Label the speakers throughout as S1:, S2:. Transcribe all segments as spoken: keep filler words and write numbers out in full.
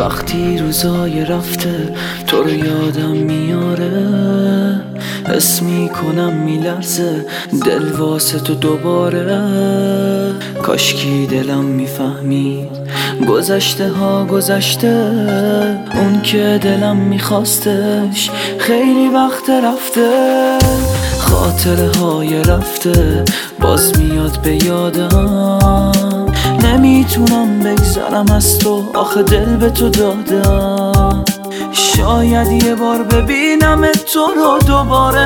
S1: وقتی روزای رفته تو رو یادم میاره، حس میکنم میلرزه دل واسه تو دوباره. کاشکی دلم میفهمید گذشته ها گذشته، اون که دلم میخواستش خیلی وقت رفته. خاطره های رفته باز میاد به یادم، نمیتونم بگذرم از تو، آخه دل به تو دادم. شاید یه بار ببینم تو رو دوباره،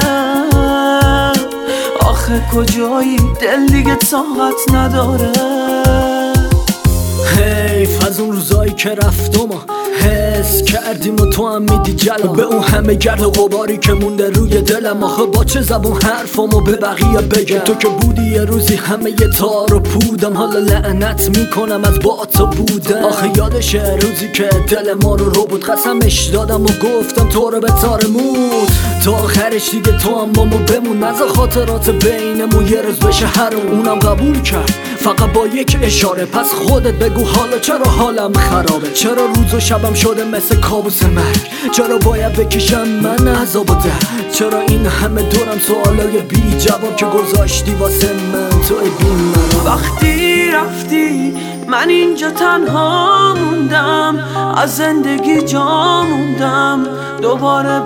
S1: آخه کجایی دل دیگه طاقت نداره.
S2: حیف از اون روزایی که رفتم و حس کردیم و تو هم میدی جلو به اون همه گرد و غباری که مونده روی دلم. آخه با چه زبون حرفامو به بقیه بگم؟ تو که بودی یه روزی همه یه تار و پودم، حالا لعنت میکنم از با تو بودم. آخه یادشه روزی که دل ما رو رو بود، قسمش دادم و گفتم تو رو به تار مود. تا آخرش دیگه تو هم مامو بمون، نذار خاطرات بینمون یه روز بشه هرون. اونم قبول کرد فقط با یک اشاره، پس خودت بگو حالا چرا حالم خرابه؟ چرا روز و شبم شده مثل کابوس مرگ؟ چرا باید بکشم من عذاب و درد؟ چرا این همه دورم سوالای بی جواب که گذاشتی واسه من تو بی من؟
S1: وقتی رفتی من اینجا تنها موندم، از زندگی جا موندم. دوباره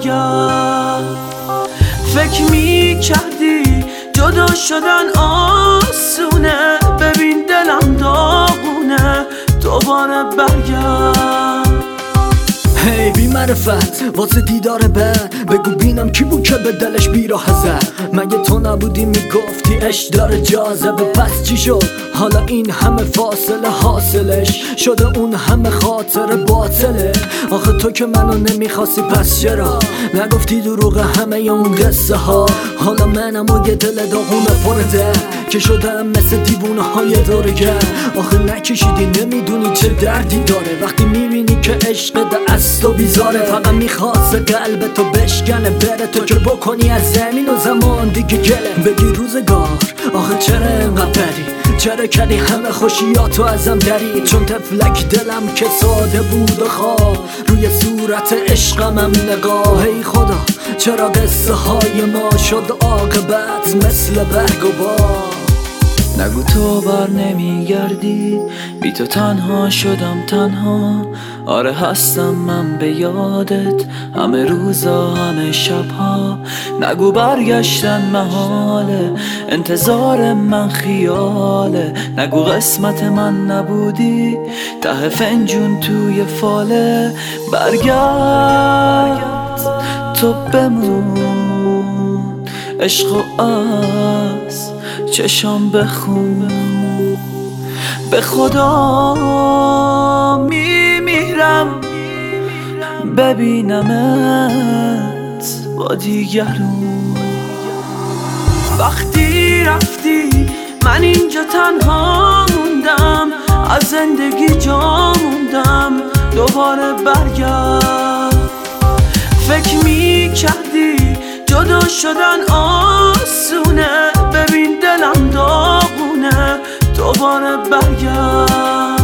S1: برگرد، فکر می کردی جدا شدن آسونه، ببین دلم داغونه. دوباره برگرد.
S2: هی بی معرفت واسه دیدار بعد بگو بینم کی بود که به دلش بیراه زد؟ مگه تو نبودی میگفتی عشق داره جاذبه؟ پس چی شد حالا این همه فاصله حاصلش شده اون همه خاطر باطله؟ آخه تو که منو نمیخواستی پس چرا نگفتی دروغ همه اون قصه ها؟ حالا منم و یه دل داغونه پرده که شدم مثل دیوونه های دورگه. آخه نکشیدی نمیدونی چه دردی داره وقتی میبینی که عشق ده از تو بیزاره. فقط میخواست قلب تو بشکنه بره، تو که بکنی از زمین و زمان دیگه گله. بگی روزگار آخه چرا انقدر بری؟ چرا کردی همه خوشیاتو ازم دری؟ چون تفلک دلم که ساده بود و خواه روی صورت عشقمم نگاه. ای خدا چرا قصه های ما شد عاقبت مثل برگ و باد؟
S1: نگو تو بر نمیگردی، بی تو تنها شدم تنها. آره هستم من به یادت همه روزا همه شبها. نگو برگشتن محاله، انتظار من خیاله. نگو قسمت من نبودی ته فنجون توی فاله. برگرد تو بمون، عشق و از چشام بخون. به خدا میمیرم ببینمت با دیگرون. وقتی رفتی من اینجا تنها موندم، از زندگی جا موندم. دوباره برگرد، فکر میکردی جدا شدن آسونه، ببین دلم داغونه. دوباره برگرد.